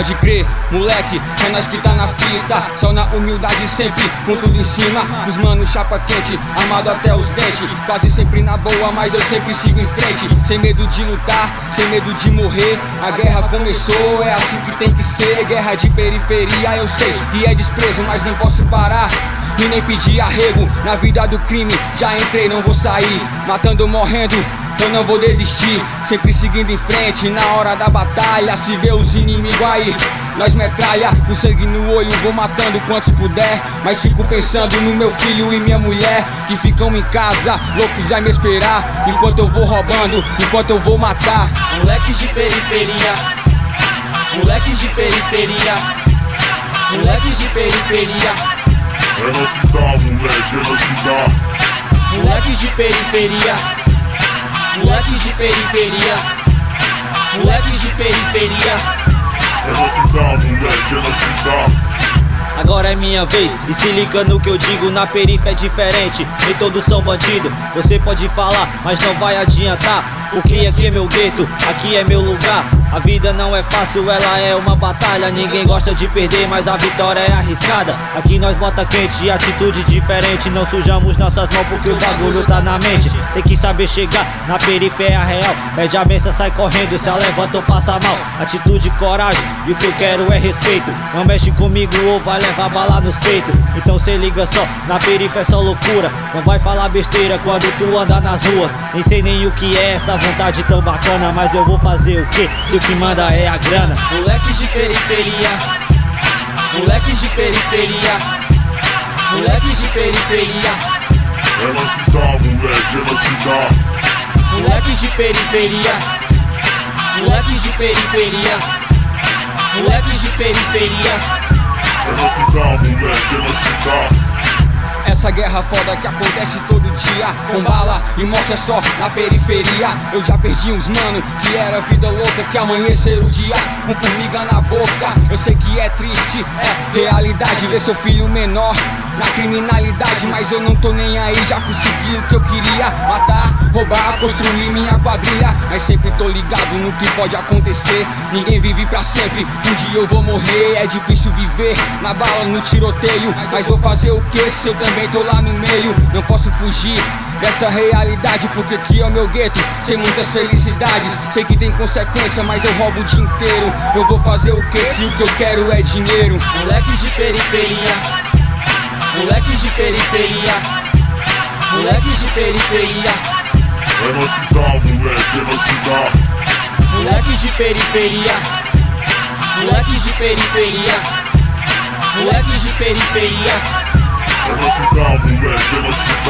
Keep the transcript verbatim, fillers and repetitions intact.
Pode crer, moleque, é nós que tá na fita. Só na humildade sempre, com tudo em cima. Os manos chapa quente, armado até os dentes. Quase sempre na boa, mas eu sempre sigo em frente. Sem medo de lutar, sem medo de morrer. A guerra começou, é assim que tem que ser. Guerra de periferia, eu sei, e é desprezo, mas não posso parar e nem pedir arrego. Na vida do crime, já entrei, não vou sair. Matando ou morrendo, eu não vou desistir. Sempre seguindo em frente, na hora da batalha. Se vê os inimigos aí, nós metralha. Com sangue no olho, vou matando quantos puder. Mas fico pensando no meu filho e minha mulher, que ficam em casa, loucos a me esperar. Enquanto eu vou roubando, enquanto eu vou matar. Moleques de periferia, moleques de periferia, moleques de periferia. É nós que dá, moleque, é nós que dá. Moleques de periferia, moleques de periferia, moleques de periferia. É nós que dá, moleque, é nós que dá. Agora é minha vez, e se liga no que eu digo, na perifa é diferente, nem todos são bandido. Você pode falar, mas não vai adiantar, porque aqui é meu gueto, aqui é meu lugar. A vida não é fácil, ela é uma batalha. Ninguém gosta de perder, mas a vitória é arriscada. Aqui nós bota quente, atitude diferente. Não sujamos nossas mãos porque o bagulho tá na mente. Tem que saber chegar na periferia real. Pede a benção, sai correndo, se ela levanta ou passa mal. Atitude, coragem, e o que eu quero é respeito. Não mexe comigo ou vai levar bala nos peitos. Então cê liga só, na periferia é só loucura. Não vai falar besteira quando tu andar nas ruas. Nem sei nem o que é essa vontade tão bacana, mas eu vou fazer o quê? Se o que manda é a grana. Moleques de periferia, moleques de periferia, moleques de periferia. É nós que dá, moleque, é nós que dá. Moleques de periferia, moleques de periferia, moleques de periferia. É nós que dá, moleque, é nós que dá. Essa guerra foda que acontece todo dia, com bala e morte é só na periferia. Eu já perdi uns mano, que era vida louca, que amanhecer o dia com formiga na boca. Eu sei que é triste, é realidade ver seu filho menor na criminalidade, mas eu não tô nem aí, já consegui o que eu queria. Matar, roubar, construir minha quadrilha, mas sempre tô ligado no que pode acontecer. Ninguém vive pra sempre, um dia eu vou morrer. É difícil viver na bala, no tiroteio, mas vou fazer o que se eu também tô lá no meio? Não posso fugir dessa realidade, porque aqui é o meu gueto, sem muitas felicidades. Sei que tem consequência, mas eu roubo o dia inteiro. Eu vou fazer o que se o que eu quero é dinheiro? Moleques de periferia, moleques de periferia, moleques de periferia. É nós que dá, moleque, é nós que dá. Moleques de periferia, moleques de periferia, moleques de periferia. É nós que dá, moleque, é nós que dá.